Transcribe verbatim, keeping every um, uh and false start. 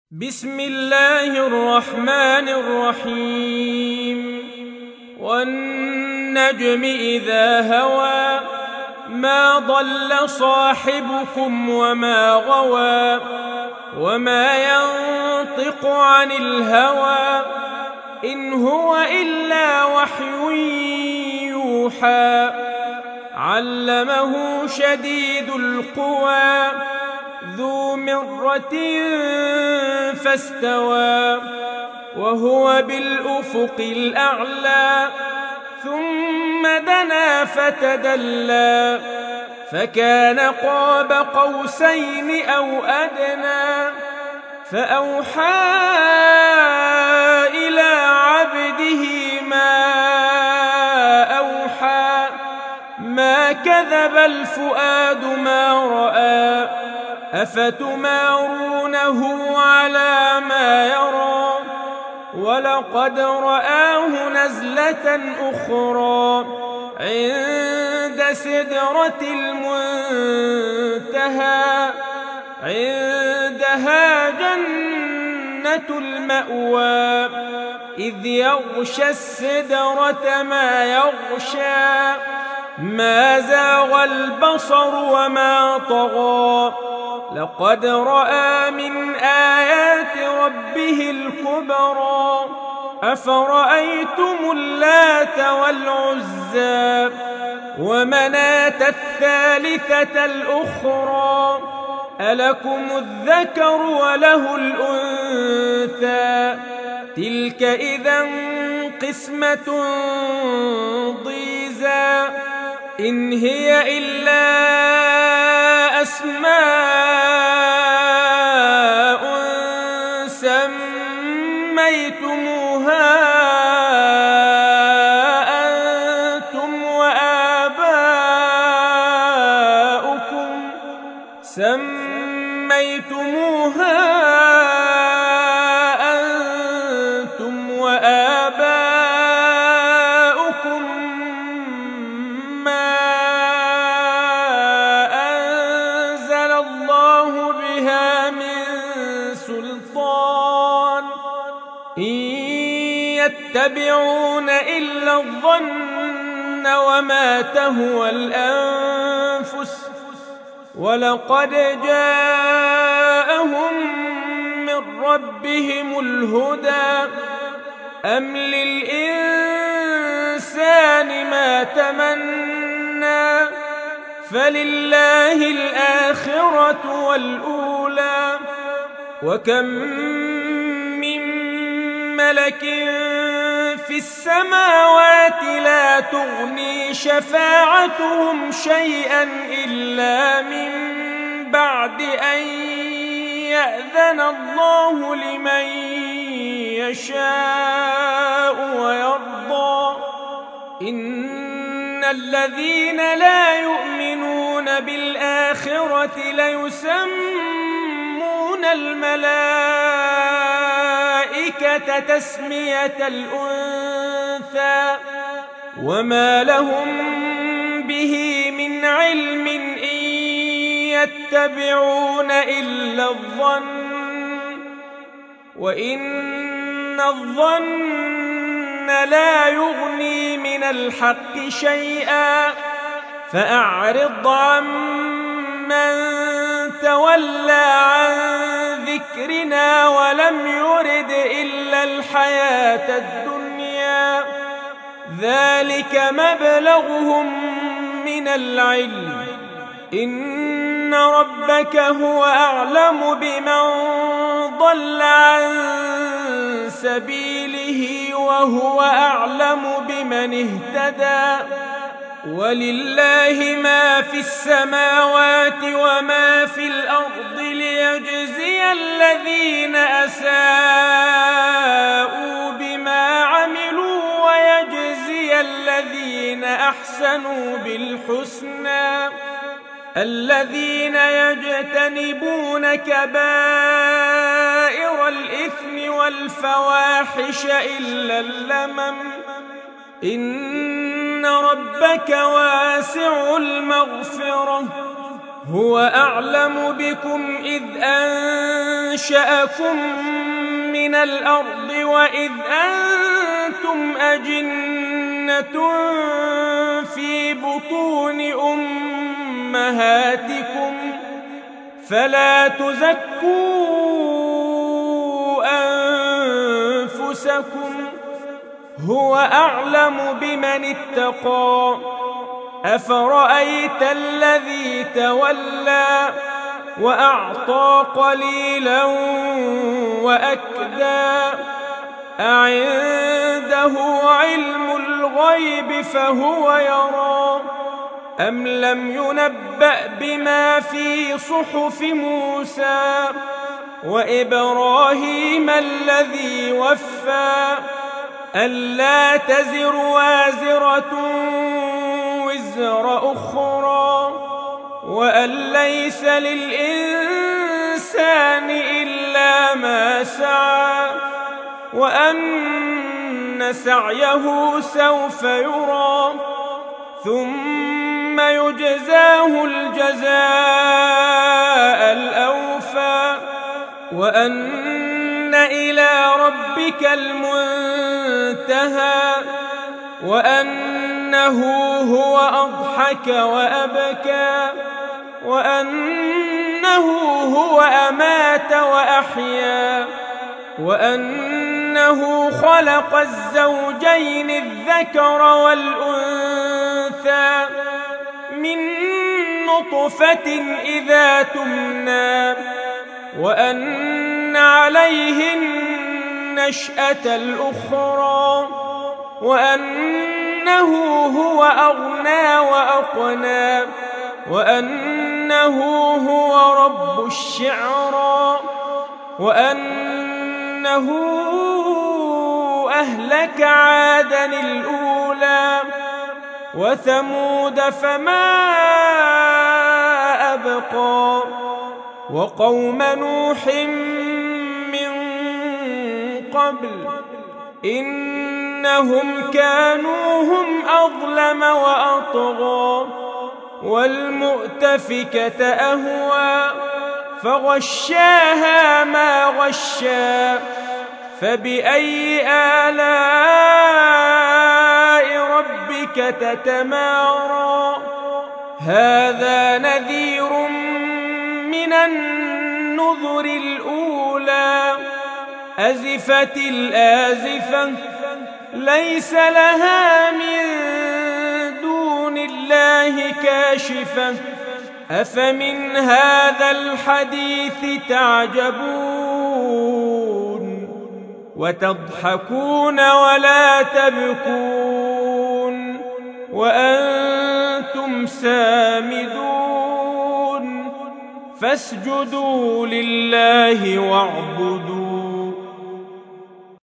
بسم الله الرحمن الرحيم والنجم إذا هوى ما ضل صاحبكم وما غوى وما ينطق عن الهوى إن هو إلا وحي يوحى علمه شديد القوى ذو مرة فاستوى وهو بالأفق الأعلى ثم دنا فتدلى فكان قاب قوسين أو أدنى فأوحى إلى عبده ما أوحى ما كذب الفؤاد ما رأى أفتمارونه على ما يرى ولقد رآه نزلة أخرى عند سدرة المنتهى عندها جنة المأوى إذ يغشى السدرة ما يغشى ما زاغ البصر وما طغى لقد رأى من آيات ربه الكبرى أفرأيتم اللات والعزى ومناة الثالثة الأخرى ألكم الذكر وله الأنثى تلك إذا قسمة ضيزى إن هي إلا أسماء سميتموها أنتم وآباؤكم سميتموها أنتم وآباؤكم ما أنزل الله بها من سلطان إن يتبعون إلا الظن وما تهوى الأنفس ولقد جاءهم من ربهم الهدى أم للإنسان ما تمنى فلله الآخرة والأولى وكم من ملك في السماوات لا تغني شفاعتهم شيئا إلا من بعد أن يأذن الله لمن يشاء ويرضى إن الذين لا يؤمنون بالآخرة ليسمون الملائكة تسمية الأنثى وما لهم به من علم إن يتبعون إلا الظن وإن الظن لا يغني من الحق شيئا فأعرض عمن تولى عن ذكرنا ولم يرد إلا الحياة الدنيا ذلك مبلغهم من العلم إن ربك هو أعلم بمن ضل عن سبيله وهو أعلم بمن اهتدى ولله ما في السماوات وما في الأرض ليجزي الذين أساءوا بما عملوا ويجزي الذين أحسنوا بالحسنى الذين يجتنبون كبائر الإثم والفواحش إلا اللمم إن ربك واسع المغفرة هو أعلم بكم إذ أنشأكم من الأرض وإذ أنتم أجنة في بطون أمهاتكم فلا تزكوا أنفسكم هو أعلم بمن اتقى أفرأيت الذي تولى وأعطى قليلا وأكدى أعنده علم الغيب فهو يرى أم لم ينبأ بما في صحف موسى وإبراهيم الذي وفى ألا تزر وازرة وزر أخرى وأن ليس للإنسان إلا ما سعى وأن سعيه سوف يرى ثم يجزاه الجزاء الأوفى وأن إلى ربك المنتهى وأنه هو أضحك وأبكى وأنه هو أمات وأحيا وأنه خلق الزوجين الذكر والأنثى من نطفة إذا تمنى وأن عليه النشأة الأخرى وأنه هو أغنى وأقنى وأنه هو رب الشعرى وأنه أهلك عادا الأولى وثمود فما أبقى وقوم نوح من قبل إنهم كانوا هم أظلم وأطغى والمؤتفكة أهوى فغشاها ما غشا فبأي آلاء ربك تتمارى هذا نذير من النذر الأولى أزفت الآزفة ليس لها من دون الله كاشفة أفمن هذا الحديث تعجبون وتضحكون ولا تبكون وأنتم سامدون فاسجدوا لله واعبدوا